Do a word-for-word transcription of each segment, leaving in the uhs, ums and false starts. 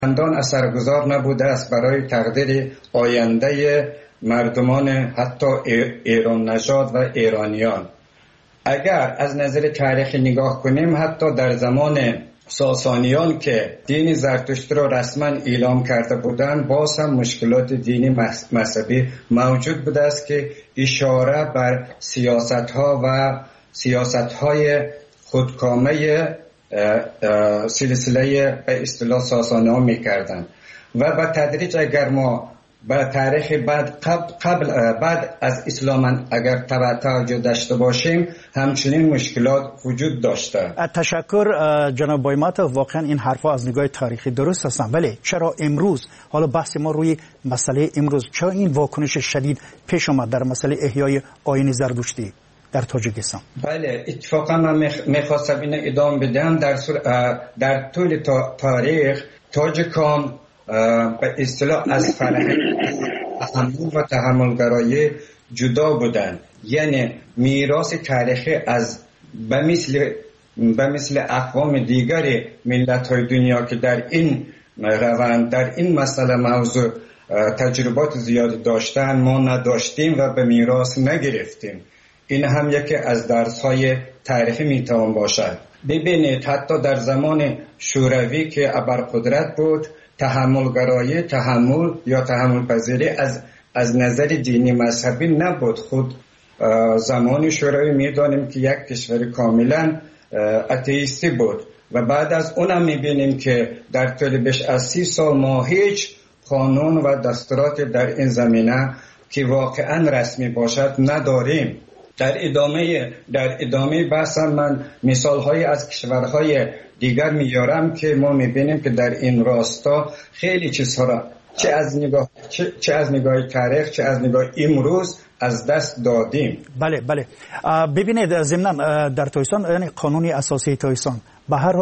چندان اثرگذار نبوده است برای تقدیر آینده مردمان حتی ایران نژاد و ایرانیان. اگر از نظر تاریخی نگاه کنیم، حتی در زمان ساسانیان که دین زرتشت را رسما اعلام کرده بودند، باز هم مشکلات دینی مذهبی موجود بوده است که اشاره بر سیاست‌ها و سیاست‌های خودکامه سلسله به اصطلاح ساسانی‌ها می‌کردند و به تدریج اگر ما به تاریخ بعد قبل, قبل بعد از اسلام اگر توجه داشته باشیم، همچنین مشکلات وجود داشته. تشکر جناب بایماتوف. واقعا این حرفا از نگاه تاریخی درست هستن، ولی چرا امروز، حالا بحث ما روی مسئله امروز، چرا این واکنش شدید پیش آمد در مسئله احیای آیین زرتشتی در تاجیکستان؟ بله، اتفاقا من میخواستم این ادامه بدم. در در طول تاریخ تاجیکان به اصطلاح از فرهنگ تحمل و تحملگرایی جدا بودند. یعنی میراث تاریخی از به مثل به مثل اقوام دیگر ملت‌های دنیا که در این روند در این مسئله موضوع تجربات زیادی داشتن، ما نداشتیم و به میراث نگرفتیم. این هم یکی از درس‌های تاریخی میتوان باشد. ببینید حتی در زمان شوروی که ابرقدرت بود، تحملگرایی، تحمل یا تحمل پذیری از از نظر دینی مذهبی نبود. خود زمان شوروی میدانیم که یک کشور کاملا اتئیستی بود و بعد از اونم میبینیم که در طول بیش از سی سال ما هیچ قانون و دستورات در این زمینه که واقعا رسمی باشد نداریم. در ادامه در ادامه بحثم من مثال‌های از کشورهای دیگر میارم که ما میبینیم که در این راستا خیلی چیزها را چه از نگاه چه, چه از نگاه تاریخ چه از نگاه امروز از دست دادیم. بله بله. ببینید ضمناً در تاجیکستان، یعنی قانون اساسی تاجیکستان به هر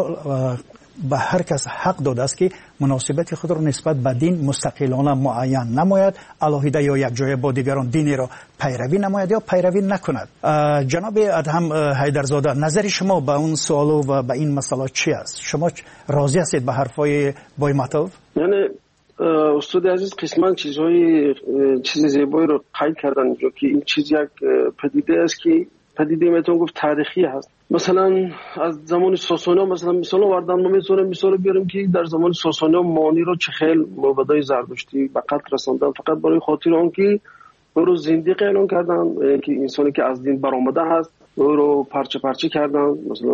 به هر کس حق داده است که مناسبت خود را نسبت به دین مستقلانه معین نماید، علاهیده یا یک جای با دیگران دینی را پیروی نماید یا پیروی نکند. جناب ادهم حیدرزاده، نظر شما به اون سوال و به این مسئله چی است؟ شما راضی هستید به حرفای بایماتوف؟ یعنی استاد عزیز قسمان چیزهای چیز زیبایی رو قید کردن اینجا که این چیز یک پدیده است که پدیده میتون گفت تاریخی هست. مثلا از زمان ساسانیان مثلا مثلا وردن ما میتونیم مثال بیاریم که در زمان ساسانیان مانی رو چه خیل مبادای زرتشتی به قتل رساندن فقط برای خاطر آن که او رو زندیق اعلام کردن که انسانی که از دین برآمده هست او رو پرچه پرچه کردن. مثلا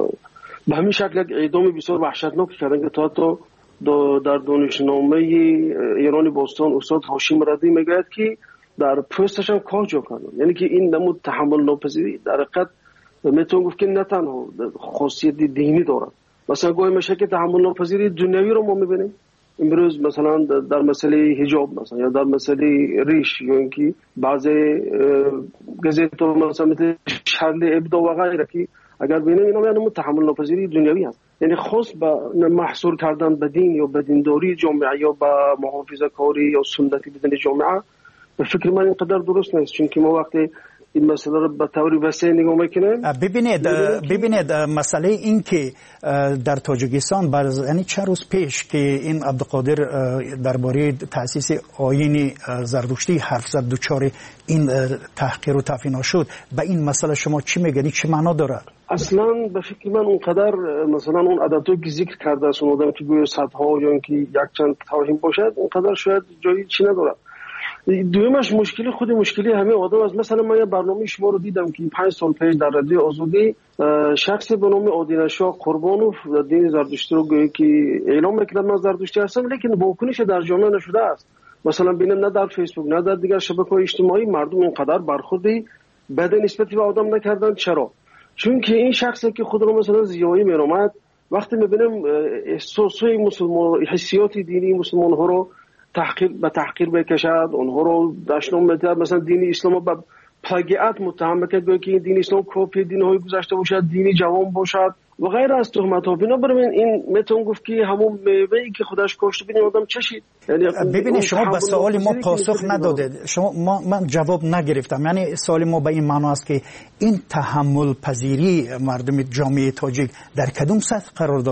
به همین شکل یک اعدام بسیار وحشتناک کردن که تا تا در دانشنامه ایران باستان استاد هاشم ردی میگوید که در پوستش هم کاه جا کردن. یعنی که این نمود تحمل ناپذیری در حقیقت میتون گفت که نه تنها خاصیت دینی دارد، مثلا گاهی میشه که تحمل ناپذیری دنیوی رو ما میبینیم امروز، مثلا در مسئله حجاب مثلا یا در مسئله ریش یا اینکه بعضی گزیتو مثلا مثل شرل ابدا و غیره که اگر ببینیم اینا یعنی تحمل ناپذیری دنیوی هست. یعنی خاص به محصور کردن به دین یا به دینداری جامعه یا به محافظه کاری یا سنتی بدن جامعه به فکر من اینقدر درست نیست، چون که ما وقتی این مسئله رو به طور وسیع نگاه میکنیم. ببینید ببینید مسئله این که در تاجیکستان بعد یعنی چند روز پیش که این عبدالقادر درباره تأسیس آیین زرتشتی حرف زد، دوچار این تحقیر و تفینا شد، به این مسئله شما چی میگید؟ چه معنا داره؟ اصلا به فکر من اونقدر مثلا اون عددی که ذکر کرده است اون که گویا صدها یا اینکه یک چند توهین باشد اونقدر شاید جایی چی نداره. دویمش مشکلی خود مشکلی همه آدم است. مثلا من یه برنامه شما رو دیدم که پنج سال پیش در رادیو آزادی شخصی به نام آدینشاه قربانوف دین زرتشتی رو گویا که اعلام میکنه من زرتشتی هستم، لیکن واکنش در جامعه نشده است. مثلا ببینم نه در فیسبوک نه در دیگر شبکه‌های اجتماعی مردم اینقدر برخوردی بد نسبتی به آدم نکردن. چرا؟ چون که این شخصی که خود رو مثلا زیایی میرامد وقتی میبینم احساسای مسلمان حسیات دینی مسلمان ها رو تحقیر به تحقیر بکشد، اونها رو دشنام میده، مثلا دین اسلام به پلاگیات متهم میکنه که دین اسلام کپی دین های گذشته باشد، دینی جوان باشد و غیر از تهمت ها. بنابراین این میتون گفت که همون میوه‌ای که خودش کاشته ببین آدم چشید. یعنی ببینید شما به سوال ما پاسخ ندادید، شما ما من جواب نگرفتم. یعنی سوال ما به این معنا است که این تحمل پذیری مردم جامعه تاجیک در کدوم سطح قرار دارد؟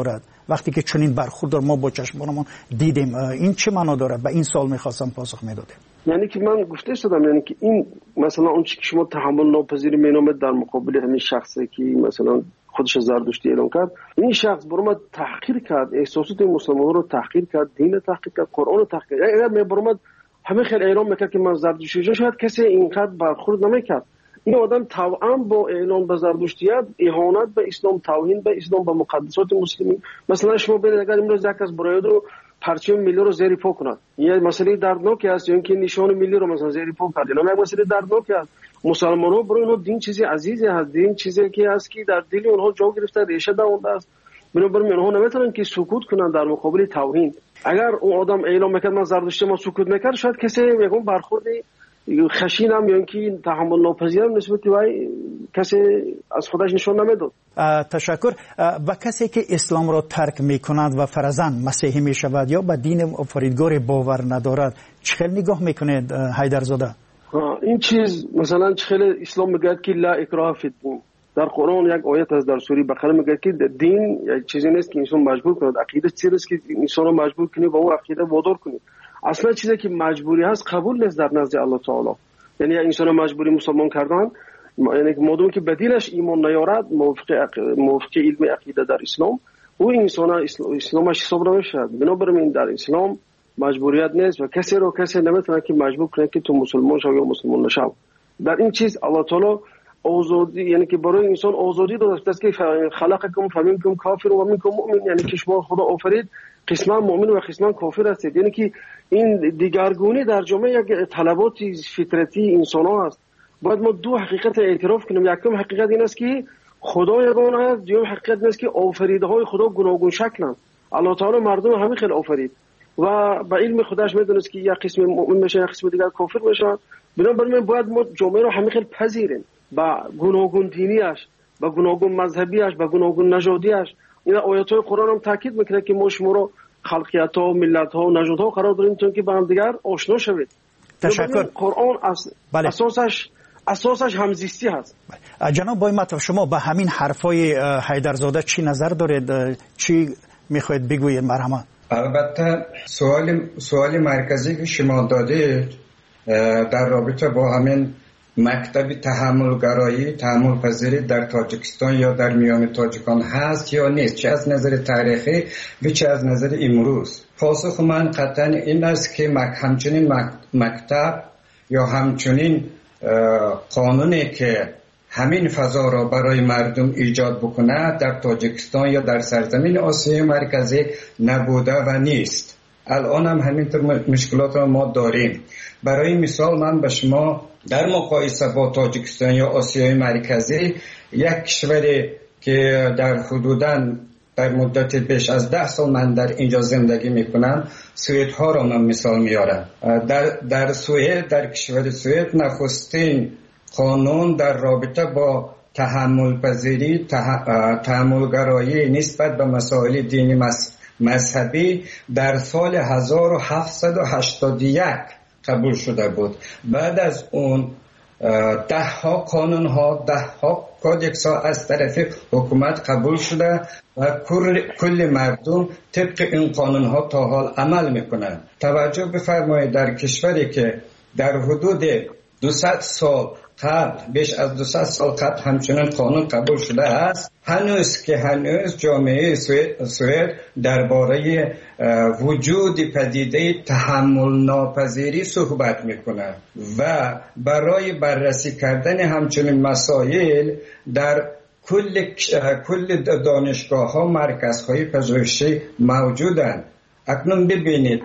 وقتی که چنین برخورد ما با چشمانمون دیدیم؟ این چه معنا داره؟ به این سوال می‌خواستم پاسخ میدادم. یعنی که من گفته شدم، یعنی که این مثلا اون چیزی که شما تحمل ناپذیری مینامید در مقابل همین شخصی که مثلا خودش زردشتی اعلام کرد، این شخص برام تحقیر کرد، احساسات مسلمان‌ها رو تحقیر کرد، دین تحقیر کرد، قرآن رو تحقیر کرد. اگر من برام همه خیلی اعلام میکرد که من زردشتی، شاید کسی اینقدر برخورد نمیکرد. این آدم طبعا با اعلام به زردشتیت اهانت به اسلام، توهین به اسلام، به مقدسات مسلمین. مثلا شما ببینید اگر امروز یک از برای رو پرچم ملی رو زیر پا کنند، یه مسئله دردناکی است، یا اینکه نشان ملی رو مثلا زیر پا کنند، اینا مسئله دردناکی است. مسلمان‌ها برای اونها دین چیزی عزیزی هست، دین چیزی که هست که در دل اونها جا گرفته، ریشه داشته است. بنابراین اونها نمیتونن که سکوت کنن در مقابل توهین. اگر اون آدم اعلام میکرد من زردشتی، ما سکوت میکرد، شاید کسی میگم برخورد خشینم یا اینکه تحمل ناپذیرم نسبت به کسی از خودش نشون نمیداد. تشکر. و کسی که اسلام را ترک میکند و فرضاً مسیحی میشود یا به دین آفریدگار باور ندارد، چه نگاه میکنید حیدرزاده؟ این چیز مثلا چه اسلام میگه که لا اکراه فی الدین. در قرآن یک آیت از در سوره بقره میگه که دین یک چیزی نیست که انسان مجبور کنه، عقیده چیزی است که انسان رو مجبور کنه با اون عقیده وادار کنه. اصلا چیزی که مجبوری هست قبول نیست در نزد الله تعالی. یعنی انسان مجبوری مسلمان کردن، یعنی مادامی که بدیلش ایمان نیارد موافق موافق علم عقیده در اسلام، او انسان اسلامش حساب نمیشه. بنابراین در اسلام مجبوریت نیست و کسی رو کسی نمیتونه که مجبور کنه که تو مسلمان شو یا مسلمان نشو. در این چیز الله تعالی آزادی، یعنی که برای انسان آزادی داده است که خلقکم فمنکم کافر و منکم مؤمن، یعنی که شما خدا آفرید قسمان مؤمن و قسمان کافر هستید. یعنی که این دیگرگونی در جامعه یک طلبات فطرتی انسان ها است. باید ما دو حقیقت اعتراف کنیم. یکم حقیقت این است که خدا یگانه است، دوم حقیقت این است که آفریده های خدا گوناگون شکلند. الله تعالی مردم همه خیلی آفرید و با علم خودش میدونست که یک قسم مؤمن میشه، یک قسم دیگر کافر میشه. بنابراین باید ما جامعه رو همه خیلی پذیریم با گوناگون دینیش، با گوناگون مذهبیش، با گوناگون نژادیش. این آیات های قرآن هم تاکید میکنه که ما شما رو خلقیت ها، ملت ها و نژاد ها قرار داریم تا که با هم دیگر آشنا شوید. تشکر. قرآن اس... بله. اساسش اساسش همزیستی هست. بله. جناب بای مطلب، شما به همین حرفای حیدرزاده چی نظر دارید؟ چی میخواید بگویید؟ مرحمت. البته سوال سوال مرکزی که شما دادید در رابطه با همین مکتب تحملگرایی، تحمل پذیری در تاجیکستان یا در میان تاجیکان هست یا نیست، چه از نظر تاریخی و چه از نظر امروز. پاسخ من قطعا این است که همچنین مکتب یا همچنین قانونی که همین فضا را برای مردم ایجاد بکنه در تاجیکستان یا در سرزمین آسیای مرکزی نبوده و نیست. الان هم همینطور مشکلات را ما داریم. برای مثال من به شما در مقایسه با تاجیکستان یا آسیای مرکزی، یک کشوری که در حدوداً در مدت بیش از ده سال من در اینجا زندگی میکنم، سوئد ها را من مثال میارم. در در سوئد، در کشور سوئد نخستین قانون در رابطه با تحمل پذیری، تحملگرایی نسبت به مسائل دینی مذهبی در سال هزار و هفتصد و هشتاد و یک قبول شده بود. بعد از اون ده ها قانون ها، ده ها کودکس ها از طرف حکومت قبول شده و کل مردم طبق این قانون ها تا حال عمل میکنند. توجه بفرمایید در کشوری که در حدود دویست سال قبل، بیش از دویست سال قبل همچنان قانون قبول شده است، هنوز که هنوز جامعه سوئد درباره وجود پدیده تحمل ناپذیری صحبت میکنه و برای بررسی کردن همچنین مسائل در کل کل دانشگاه ها مرکزهای پژوهشی موجودند. اکنون ببینید،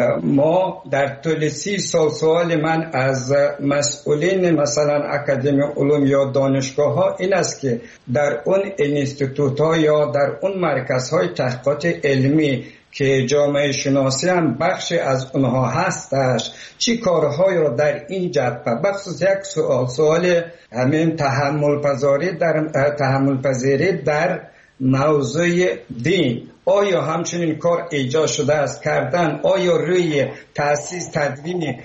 ما در طول سی سال سوال من از مسئولین مثلا اکادمی علوم یا دانشگاه ها این است که در اون اینستیتوت ها یا در اون مرکز های تحقیقات علمی که جامعه شناسی هم بخش از اونها هستش، چی کارهایی را در این جبهه، بخصوص یک سوال سوال همین تحمل پذیری در تحمل پذیری در موضوع دین، آیا همچنین کار ایجاد شده است کردن؟ آیا روی تأسیس تدوین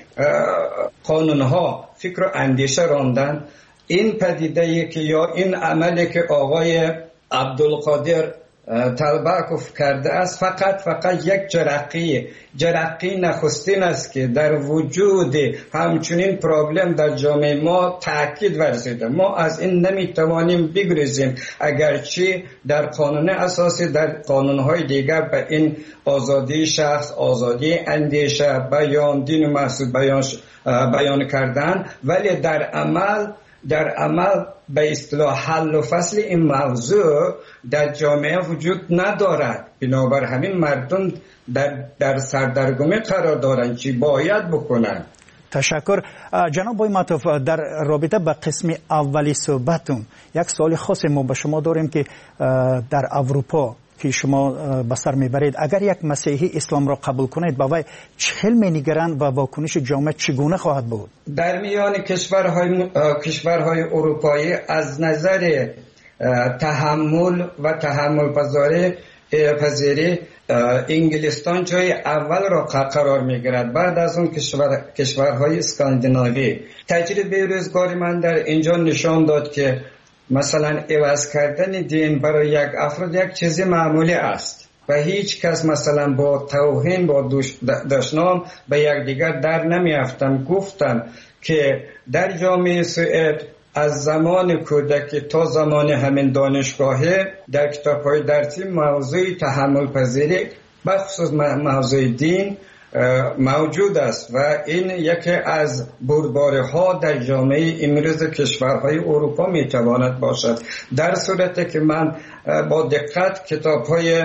قانونها فکر و اندیشه راندن؟ این پدیده که یا این عملی که آقای عبدالقادر تلبکوف کرده است فقط فقط یک جرقی جرقی نخستین است که در وجود همچنین پرابلم در جامعه ما تاکید ورزیده. ما از این نمیتوانیم بگریزیم، اگرچه در قانون اساسی در قانونهای دیگر به این آزادی شخص، آزادی اندیشه، بیان، دین و مقصود بیان بیان کردن، ولی در عمل در عمل به اصطلاح حل و فصل این موضوع در جامعه وجود ندارد. بنابر همین مردم در, در سردرگمی قرار دارند چی باید بکنند. تشکر. جناب بای معطوف، در رابطه با قسم اولی صحبتون یک سوال خاص ما به شما داریم که در اروپا که شما به سر میبرید، اگر یک مسیحی اسلام را قبول کنید با وی چه می‌نگرند و واکنش جامعه چگونه خواهد بود؟ در میان کشورهای کشورهای اروپایی از نظر تحمل و تحمل پذیری پذیری انگلستان جای اول را قرار میگیرد، بعد از اون کشور کشورهای اسکاندیناوی. تجربه روزگاری من در اینجا نشان داد که مثلا عوض کردن دین برای یک افراد یک چیز معمولی است و هیچ کس مثلا با توهین با دشنام به یک دیگر در نمیافتم. گفتم که در جامعه سوئد از زمان کودکی تا زمان همین دانشگاهی در کتاب‌های درسی موضوع تحمل پذیری بخصوص موضوع دین موجود است و این یکی از بردباری‌ها در جامعه امروز کشورهای اروپا میتواند باشد. در صورتی که من با دقت کتاب‌های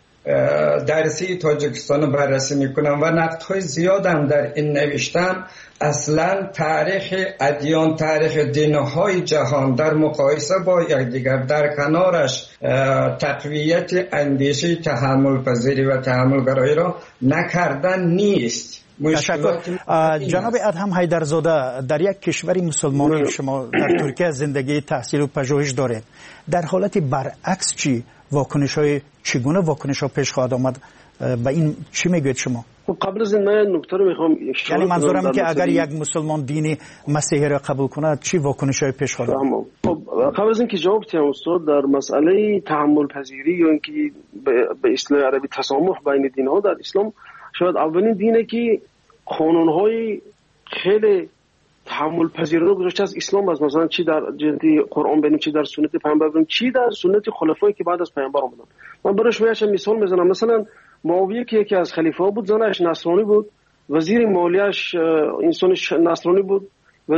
درسی تاجیکستان بررسی میکنم و نقدهای زیادم در این نوشتم، اصلا تاریخ ادیان، تاریخ دین‌های جهان در مقایسه با یکدیگر در کنارش تقویت اندیشه تحمل پذیری و تحمل گرایی را نکردن نیست. تشکر. جناب ادهم حیدرزاده، در یک کشوری مسلمان شما در ترکیه زندگی، تحصیل و پژوهش دارید، در حالت برعکس چی واکنش های چگونه واکنش ها پیش خواهد آمد؟ به این چی میگوید شما؟ قبل از این من نکته رو میخوام، یعنی منظورم که اگر یک مسلمان دین مسیحی را قبول کند چی واکنش های پیش خواهد آمد؟ خب قبل از اینکه جواب بدم استاد، در مسئله تحمل پذیری یا اینکه به اصطلاح عربی تسامح بین دین ها در اسلام، شاید اولین دینه که قانون های خیلی تحمل پذیری رو گذاشته از اسلام است. مثلا چی در جهت قرآن ببینیم، چی در سنت پیامبر ببینیم، چی در سنت خلفایی که بعد از پیامبر اومدن. من برای شما یک مثال میزنم. مثلا معاویه که یکی از خلیفه ها بود، زنش نصرانی بود، وزیر مالیش انسان نصرانی بود،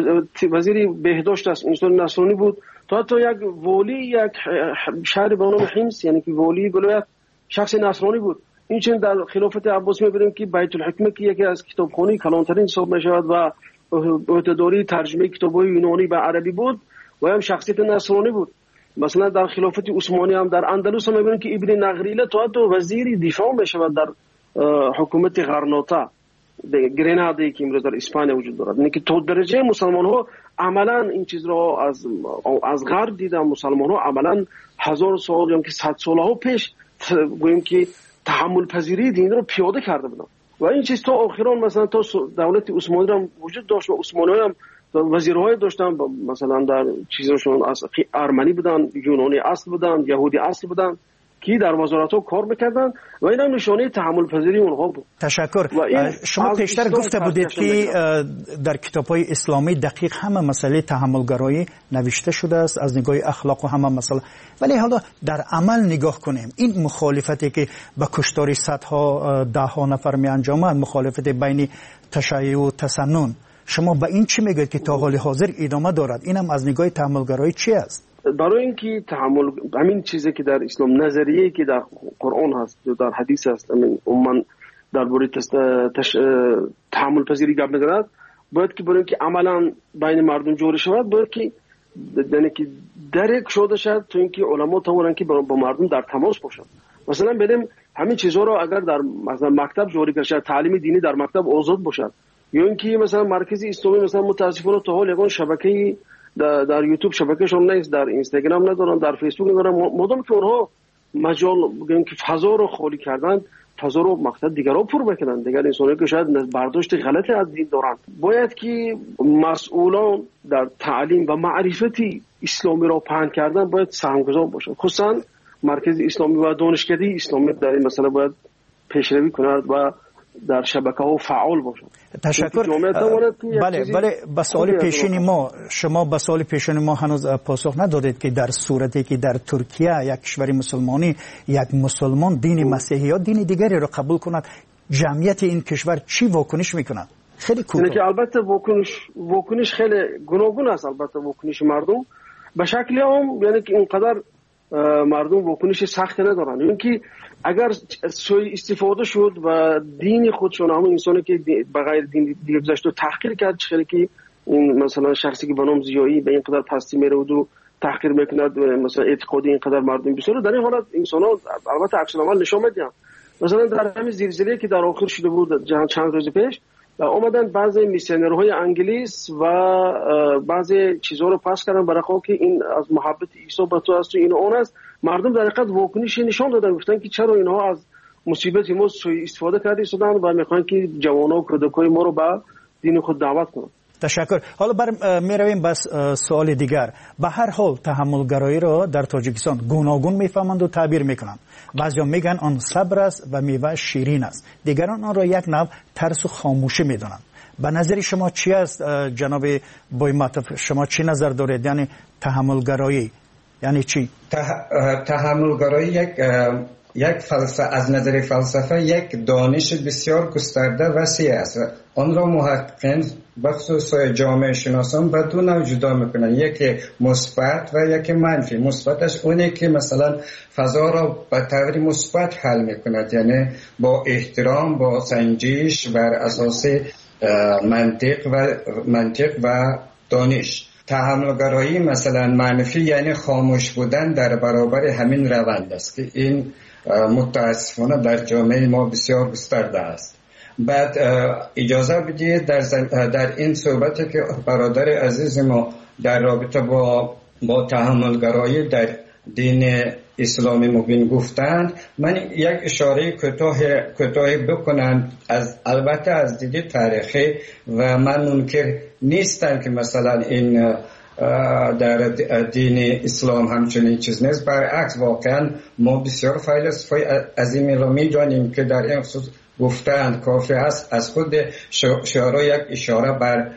وزیر بهداشت انسان نصرانی بود، تا حتی یک ولی یک شهر به نام حمص، یعنی که ولی ولایت، شخص نصرانی بود. این چنین در خلافت عباس میبینیم که بیت الحکمه که یکی از کتابخوانی کلانترین حساب میشود و عهده‌داری ترجمه کتاب‌های یونانی به عربی بود و هم شخصیت نصرانی بود. مثلا در خلافت عثمانی هم در اندلس هم می‌بینیم که ابن نغریله تا تو وزیر دفاع میشود در حکومت غرناطه گریناده که امروز در اسپانیا وجود دارد. یعنی که تا درجه مسلمان‌ها عملاً این چیز را از از غرب دیدن. مسلمان‌ها عملاً هزار سال یا که صد سال‌ها پیش گوییم که تحمل پذیری دین رو پیاده کرده بودن و این چیز تا آخران مثلا تا دولت عثمانی هم وجود داشت و عثمانی هم وزیرهای داشتن، مثلا در چیزشون از ارمنی بودن، یونانی اصل بودن، یهودی اصل بودن که در وزارت‌ها کار می‌کردن و این هم نشانه تحمل پذیری اونها بود. تشکر. شما پیشتر گفته بودید که در کتاب‌های اسلامی دقیق همه مسئله تحمل گرایی نوشته شده است از نگاه اخلاق و همه مسئله، ولی حالا در عمل نگاه کنیم، این مخالفتی که به کشتار صدها ده ها نفر می انجامد، مخالفت بین تشیع و تسنن، شما به این چی میگید که تا حال حاضر ادامه دارد؟ اینم از نگاه تحمل گرایی چی است؟ برای اینکه تحمل همین چیزی که در اسلام نظریه‌ای که در قرآن هست و در حدیث هست، همین عموما درباره تحمل پذیری گپ می‌زند، باید که برای اینکه عملاً بین مردم جوری شود، باید که یعنی که درک شده شد تو اینکه علما طورن که با مردم در تماس باشند. مثلا بدیم همین چیزها رو اگر در مثلا مکتب جوری کرد، تعلیم دینی در مکتب آزاد باشد، یا اینکه مثلا مرکز اسلامی مثلا متاسفانه تا حال یگان شبکه در, در یوتیوب شبکهشون نیست، در اینستاگرام ندارن، در فیسبوک ندارن، مادام که اونها مجال بگن که فضا رو خالی کردن، فضا رو مقصد دیگرها پر بکنن، دیگر انسانی که شاید برداشت غلطی از دین دارن، باید که مسئولان در تعلیم و معرفت اسلامی را پهن کردن باید سهمگذار باشن. خصوصا مرکز اسلامی و دانشکده اسلامی در این مسئله باید پیشروی کند و در شبکه‌ها فعال باشد. تشکر. بله بله به سوال پیشین ما شما به سوال پیشین ما هنوز پاسخ ندادید که در صورتی که در ترکیه یک کشور مسلمانی یک مسلمان دین مسیحی یا دین دیگری را قبول کند جمعیت این کشور چی واکنش میکنند؟ خیلی کوتاه. یعنی که البته واکنش واکنش خیلی گوناگون است. البته واکنش مردم به شکلی هم یعنی که اینقدر مردم واکنش سخت ندارن. یعنی که اگر سوء استفاده شد و دین خودشون همون انسانی که بغیر دین دیگه گذاشت و تحقیر کرد، چه که این مثلا شخصی که به نام زیایی به اینقدر پستی میره و تحقیر میکند مثلا اعتقادی اینقدر مردم بسیار، در این حالت انسان‌ها البته عکس العمل نشون میدن. مثلا در همین زلزله که در آخر شده بود جهان چند روز پیش اومدن بعضی میسیونرهای انگلیس و بعضی چیزها رو پاس کردن برای خاطر که این از محبت عیسی به تو است و این اون است. مردم در حقیقت واکنش نشون دادن، گفتن که چرا اینها از مصیبت ما سوء استفاده کرده شدن و میخوان که جوانان و کودکای ما رو به دین خود دعوت کنن. تشکر. حالا بر می رویم بس سوال دیگر. به هر حال تحملگرایی را در تاجیکستان گوناگون میفهمند و تعبیر میکنند. بعضیا میگن آن صبر است و میوه شیرین است، دیگران آن را یک نوع ترس و خاموشی میدانند. به نظر شما چی است جناب بویماتوف؟ شما چی نظر دارید؟ یعنی تحملگرایی یعنی چی؟ تحملگرایی یک یک فلسفه از نظر فلسفه یک دانش بسیار گسترده وسیع است. آن را محققین بخصوص جامعه شناسان به دو نوع جدا میکنن، یکی مثبت و یکی منفی. مثبتش اونه که مثلا فضا را به طور مثبت حل میکند، یعنی با احترام، با سنجش بر اساس منطق و منطق و دانش. تحملگرایی مثلا منفی یعنی خاموش بودن در برابر همین روند است که این متاسفانه در جامعه ما بسیار گسترده است. بعد اجازه بدید در, در این صحبتی که برادر عزیز ما در رابطه با با تحملگرایی در دین اسلامی مبین گفتند، من یک اشاره کوتاه کوتاه بکنم، از البته از دید تاریخی و من منکر نیستم که مثلا این در دین اسلام همچنین چیز نیست. برعکس واقعا ما بسیار فیلسوفای عظیمی را می‌دانیم که در این خصوص گفتند کافی است از خود شعرا یک اشاره بر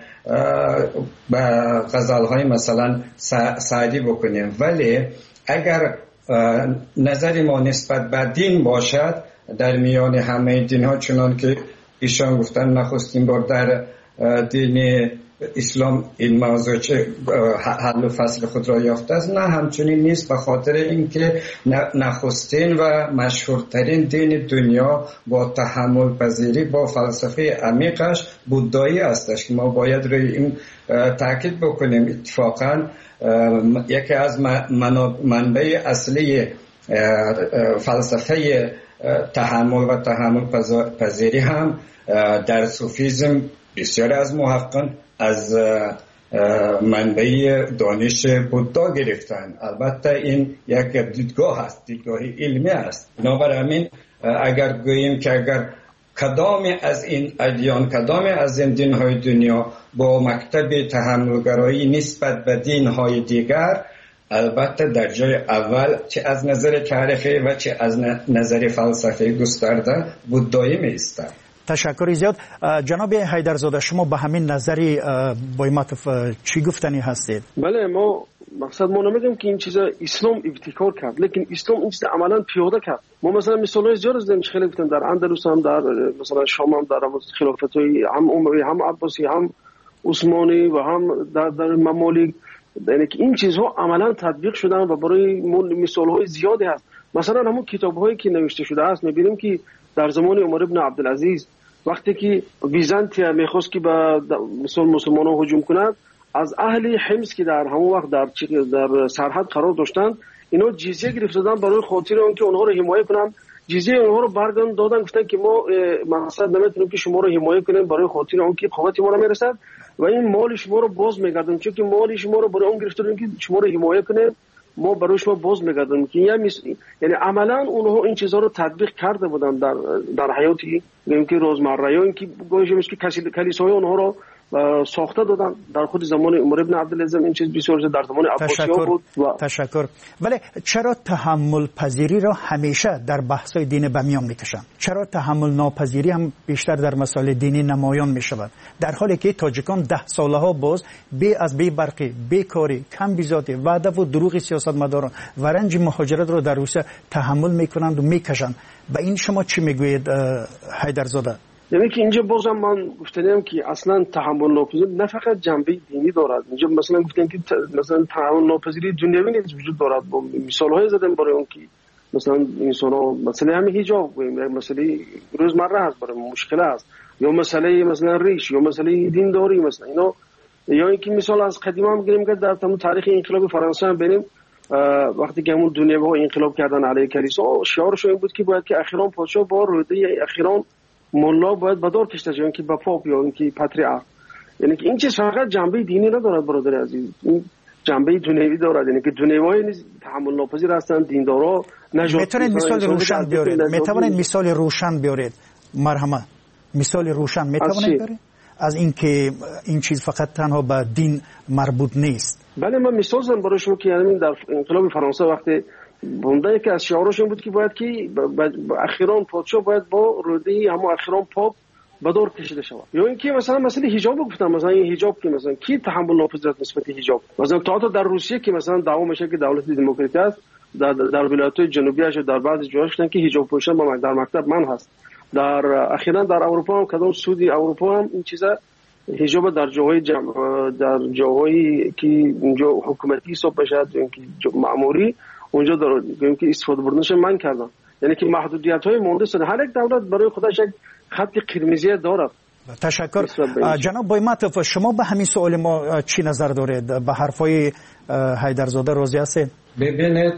بر غزل‌های مثلا سعدی بکنیم. ولی اگر نظر ما نسبت به دین باشد، در میان همه دین‌ها چنان که ایشان گفتن نخستین بار در دین اسلام این موضوع چه حل و فصل خود را یافته است، نه همچنین نیست، به خاطر اینکه نخستین و مشهورترین دین دنیا با تحمل پذیری با فلسفه عمیقش بودایی استش که ما باید روی این تاکید بکنیم. اتفاقا یکی از منبع اصلی فلسفه تحمل و تحمل پذیری هم در صوفیزم بسیار از محققان از منبع دانش بودا گرفتن. البته این یک دیدگاه است، دیدگاه علمی است. بنابراین اگر گوییم که اگر کدام از این ادیان، کدام از این دین‌های دنیا با مکتب تحملگرایی نسبت به دین‌های دیگر، البته در جای اول چه از نظر تاریخی و چه از نظر فلسفی گسترده بودایی می‌ایستد. تشکر زیاد. جناب حیدرزاده، شما به همین نظری بویماتوف چی گفتنی هستید؟ بله، ما مقصد ما نمیگم که این چیزا اسلام ابتکار کرد، لیکن اسلام این چیزا عملا پیاده کرد. ما مثلا مثالای زیاد از داریم، خیلی گفتم در اندلس هم، در مثلا شام هم، در خلافت‌های هم اموی، هم عباسی، هم عثمانی و هم در در ممالک، یعنی که این چیزها عملا تطبیق شدن و برای مثال‌های زیادی هست. مثلا همون کتاب‌هایی که نوشته شده است می‌بینیم که در زمان عمر ابن عبدالعزیز وقتی که بیزانتیا میخواست که به مثلا مسلمانان هجوم کند، از اهل حمص که در همون وقت در در سرحد قرار داشتند، اینا جزیه گرفتن برای خاطر اونکه اونها رو حمایت کنن. جزیه اونها رو برگردوندن دادن، گفتن که ما مقصد نمیتونیم که شما رو حمایت کنیم برای خاطر اونکه قوت ما رو میرسد و این مال شما رو باز میگردن، چون که مال شما رو برای اون گرفتن که شما رو حمایت کنیم، ما برای شما باز میگردیم. که یعنی عملا اونها این چیزها رو تطبیق کرده بودن در در حیاتی، میگم که روزمره، یا اینکه گویش که کلیساهای اونها رو ساخته دادن. در خود زمان عمر ابن عبدالعزیز این چیز بسیار در زمان عباسی‌ها بود. و تشکر. ولی چرا تحمل پذیری را همیشه در بحث‌های دین به میان می‌کشند؟ چرا تحمل ناپذیری هم بیشتر در مسائل دینی نمایان می‌شود؟ در حالی که تاجیکان ده ساله‌ها باز بی از بی برقی، بیکاری، کم بیزاتی، وعده و دروغ سیاستمداران و رنج مهاجرت را در روسیه تحمل می‌کنند و می‌کشند. به این شما چی می‌گویید حیدرزاده؟ یعنی که اینجا بازم من گفتم که اصلا تحمل ناپذیری نه فقط جنبه دینی دارد. اینجا مثلا گفتن که مثلا تحمل ناپذیری دنیوی نیز وجود دارد. با مثال‌های زدن برای اون که مثلا انسان‌ها مثلا همین حجاب و مسئله روزمره هست، برای مشکل است، یا مسئله مثلا ریش، یا مسئله دینداری مثلا اینا. یا اینکه مثال از قدیم هم بگیریم که در تمام تاریخ انقلاب فرانسه هم ببینیم وقتی که همون دنیوی انقلاب کردن علیه کلیسا، شعارش این بود که باید که اخیراً پادشاه با روده اخیراً مولا باید بدار کشته شود که با پاپ یا اینکه پاتریارک. یعنی که این چیز فقط جنبه دینی ندارد برادر عزیز، این جنبه دنیوی دارد. یعنی که دنیوی نیز تحمل ناپذیر هستند، دیندارا نجات. میتونید مثال روشن بیارید؟ میتونید مثال روشن بیارید؟ مرحمت مثال روشن میتونید بیارید از اینکه این چیز فقط تنها به دین مربوط نیست؟ بله من مثال زدم برای شما که یعنی در انقلاب فرانسه وقتی بنده که از شعارش این بود که باید که اخیراً پادشاه باید با روده همون اخیراً پاپ بدار کشیده شود. یا اینکه مثلا مسئله حجاب گفتم، مثلا این حجاب که مثلا کی تحمل ناپذیر نسبت حجاب، مثلا تا در روسیه که مثلا دعوا میشه که دولت دموکراتی است، در در ولایت‌های جنوبی اش در بعضی جاها گفتن که حجاب پوشیدن با در مکتب من هست. در اخیراً در اروپا هم کدام سعودی اروپا هم این چیزا حجاب در جاهای جمع در جاهایی که اونجا حکومتی حساب بشه یا اینکه مأموری اونجا دارن که استفاده بردنش من کردن. یعنی که محدودیت‌های مونده شده. هر یک دولت برای خودش یک خط قرمزی دارد. تشکر. جناب بایمتوف، شما به همین سوال ما چی نظر دارید؟ به حرفای حیدرزاده راضی هستید؟ ببینید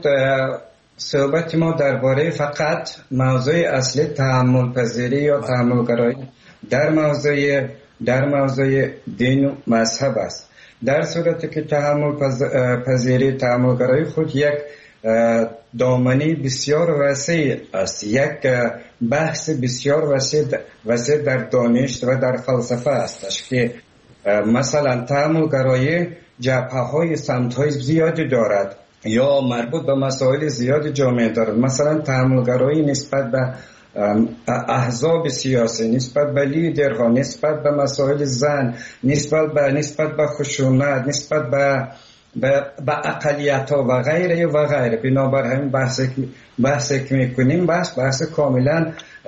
صحبت ما درباره فقط موضوع اصلی تحمل پذیری یا تحمل گرایی در موضوع در موضوع دین و مذهب است. در صورتی که تحمل پذیری تحمل گرایی خود یک دامنه بسیار وسیع است، یک بحث بسیار وسیع وسیع در دانش و در فلسفه است که مثلا تحمل گرایی جبهه‌های سمت‌های زیادی دارد یا مربوط به مسائل زیادی جامعه دارد. مثلا تحمل گرایی نسبت به احزاب سیاسی، نسبت به لیدرها، نسبت به مسائل زن، نسبت به نسبت به خشونت، نسبت به به اقلیت‌ها و غیره و غیره. بنابراین همین بحث بحثی که می‌کنیم بحث بحث کاملا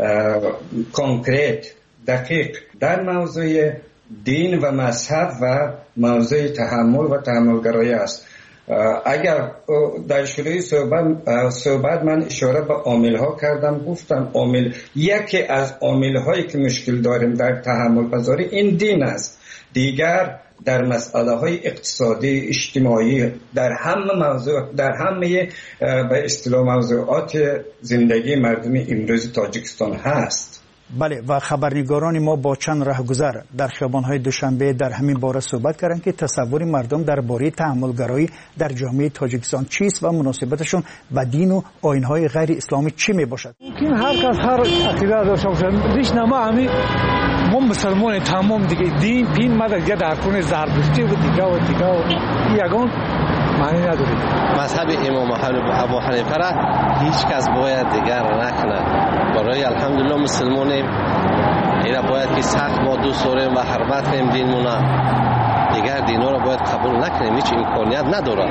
کنکرت دقیق در موضوع دین و مذهب و موضوع تحمل و تحملگرایی است. اگر در شروع صحبت, صحبت من اشاره به عامل‌ها کردم، گفتم عامل یکی از عامل‌هایی که مشکل داریم در تحمل پذیری این دین است. دیگر در مسئله های اقتصادی اجتماعی در همه موضوع در همه به اصطلاح موضوعات زندگی مردم امروز تاجیکستان هست. بله و خبرنگاران ما با چند راهگذر در خیابان‌های دوشنبه در همین باره صحبت کردند که تصور مردم درباره تحمل‌گرایی در جامعه تاجیکستان چیست و مناسبتشون با دین و آیین‌های غیر اسلامی چی میباشد. ممکن هر کس هر عقیده داشته باشه. ریش نما همین ما مسلمان تمام دیگه دین پین ما دیگه در کنه زرتشتی و دیگه و دیگه و یگان معنی نداره. مذهب امام ابو حنیفه را هیچ کس باید دیگر نکنه. برای الحمدلله مسلمانیم اینا باید که سخت با دوست داریم و حرمت کنیم دینمون. دیگر دینا را باید قبول نکنیم، هیچ امکانیت نداره.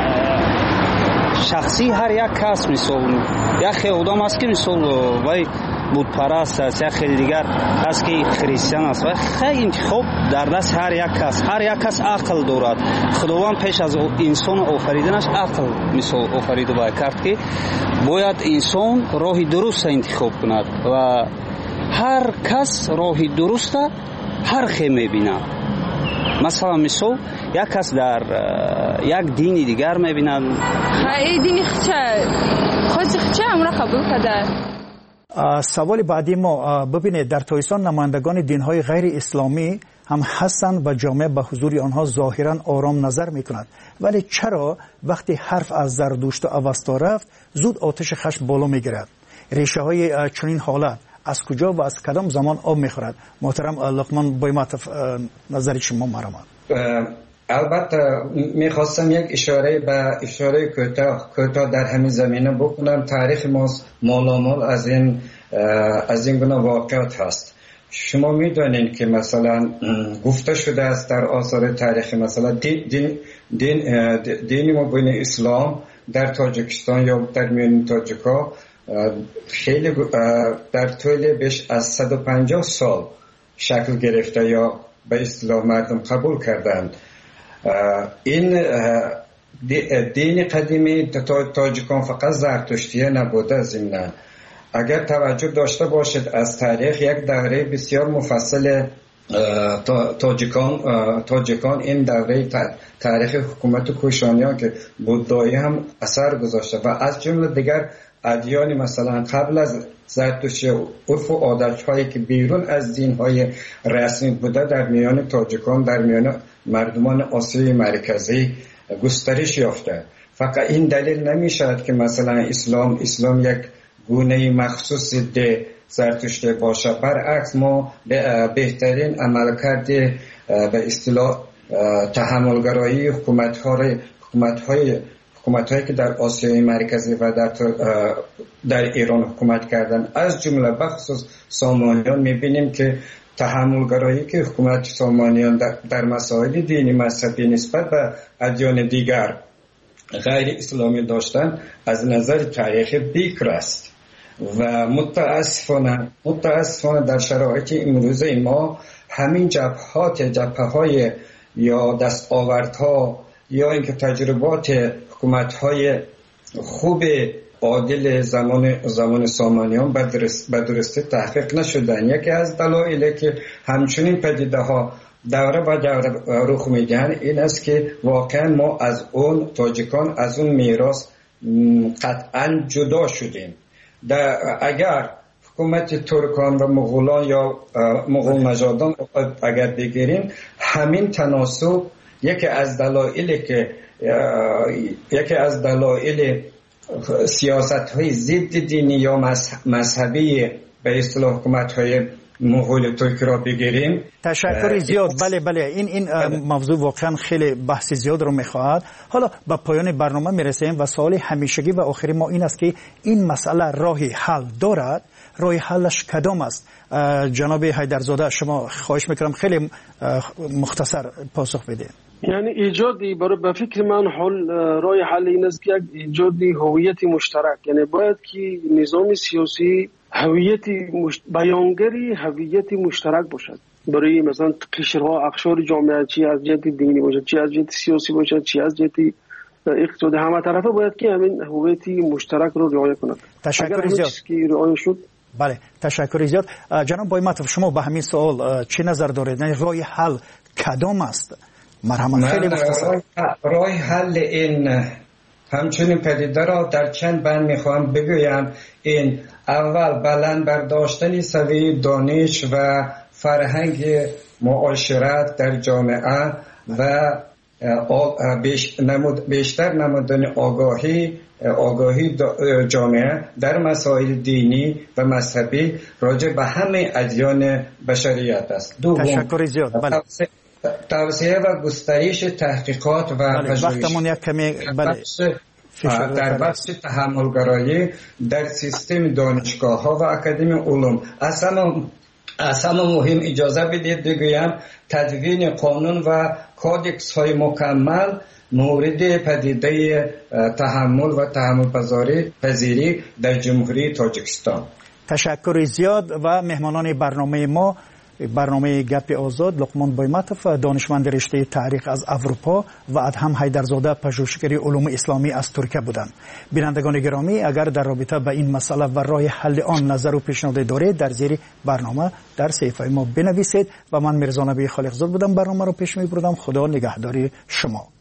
شخصی هر یک کس مثال یک خیلی است که مثال وای بود پرست است، یا خیلی دیگر است که کریستیان است و خیلی خوب در دست هر یک کس هر یک کس عقل دارد. خداوند پیش از انسان آفریدنش عقل مثال آفریده باید کرد که باید انسان راهی درست انتخاب کند و هر کس راهی درست هر خیلی میبیند. مثلا مثال یک کس در یک دینی دیگر میبیند های دینی خچه خود خچه امرا قبول کرده. سوال بعدی ما ببینید در تاجیکستان نمایندگان دین‌های غیر اسلامی هم هستند و جامعه به حضور آنها ظاهراً آرام نظر می‌کند، ولی چرا وقتی حرف از زردشت و اوستا رفت زود آتش خشم بالا می‌گیرد؟ ریشه‌های چنین حالت از کجا و از کدام زمان آب میخورد؟ محترم لقمان بویماتوف، نظر شما مرحبا. البته میخواستم یک اشاره به اشاره کوتاه کوتاه در همین زمینه بکنم. تاریخ ما مالامال از این از این گونه واقعات هست. شما میدونید که مثلا گفته شده است در آثار تاریخی، مثلا دین دین دین دین مبین اسلام در تاجیکستان یا در میان تاجیکا خیلی در طول بیش از صد و پنجاه سال شکل گرفته یا به اصطلاح مردم قبول کردند. این دین قدیمی تاجیکان فقط زرتشتیه نبوده. ضمن اگر توجه داشته باشید از تاریخ، یک دوره بسیار مفصل تاجیکان تاجیکان این دوره تاریخ حکومت کوشانیان که بودایی هم اثر گذاشته و از جمله دیگر ادیان مثلا قبل از زرتشتی عرف و عادت‌هایی که بیرون از دین‌های رسمی بوده در میان تاجیکان، در میان مردمان آسیای مرکزی گسترش یافته. فقط این دلیل نمی‌شود که مثلا اسلام اسلام یک گونه مخصوص ده زرتشتی باشه. برعکس ما بهترین عملکرد به اصطلاح تحملگرایی حکومت‌های حکومت‌های حکومت‌هایی که در آسیای مرکزی و در در ایران حکومت کردن، از جمله بخصوص سامانیان، می‌بینیم که تحملگرایی که حکومت سامانیان در, در مسائل دینی مذهبی نسبت به ادیان دیگر غیر اسلامی داشتن از نظر تاریخی بیکر است و متاسفانه متاسفانه در شرایط امروزه ما همین جبهات جبهه‌های یا دستاوردها یا اینکه تجربات حکومت‌های خوب عادل زمان زمان سامانیان به درستی تحقیق نشدن. یکی از دلایلی که همچنین پدیده ها دوره با دوره رخ میدن این است که واقعا ما از اون تاجیکان از اون میراث قطعا جدا شدیم. در اگر حکومت ترکان و مغولان یا مغول نژادان اگر بگیریم، همین تناسب یکی از دلایلی که یکی از دلایل سیاست‌های ضد دینی یا مذهبی به اصطلاح حکومت‌های مغول ترک را بگیریم. تشکر زیاد. بله بله این این موضوع واقعا خیلی بحث زیاد رو می‌خواهد. حالا به پایان برنامه میرسیم و سوال همیشگی و آخری ما این است که این مسئله راهی حل دارد؟ راه حلش کدام است؟ جناب حیدرزاده شما خواهش میکنم خیلی مختصر پاسخ بده. یعنی ایجادی برای به فکر من حل راه حل این است که یک ایجادی هویت مشترک، یعنی باید که نظام سیاسی هویت مشت... بیانگری هویت مشترک باشد برای مثلا قشرها اقشار جامعه، چی از جهت دینی باشد، چی از جهت سیاسی باشد، چی از جهت اقتصادی، همه طرفه باید که همین هویت مشترک رو رعایت کنند. تشکر زیاد. که رعایت شد. بله تشکر زیاد. جناب بویماتوف شما به همین سوال چه نظر دارید؟ راه حل کدام است؟ مرحمت خیلی مختصر. راه حل این همچنین پدیده را در چند بند میخوام بگویم. این اول بلند برداشتن سویه دانش و فرهنگ معاشرت در جامعه و بیشتر نمودن آگاهی آگاهی جامعه در مسائل دینی و مذهبی راجع به همه ادیان بشریت است. تشکر زیاد. بله. توسعه و گسترش تحقیقات و وقتمون یک کمی بله در بخش تحملگرایی در سیستم دانشگاه ها و اکادمی علوم. اصلا اصلا مهم اجازه بدید بگویم تدوین قانون و کودکس های مکمل مورد پدیده تحمل و تحمل پذیری در جمهوری تاجیکستان. تشکر زیاد. و مهمانان برنامه ما، برنامه گپ آزاد، لقمان بویماتوف دانشمند رشته تاریخ از اروپا و ادهم حیدرزاده پژوهشگر علوم اسلامی از ترکیه بودند. بینندگان گرامی، اگر در رابطه با این مسئله و راه حل آن نظر و پیشنهاد دارید در زیر برنامه در صفحه ما بنویسید. و من میرزا نبی خالقزاد بودم، برنامه رو پیش میبردم. خدا نگهداری شما.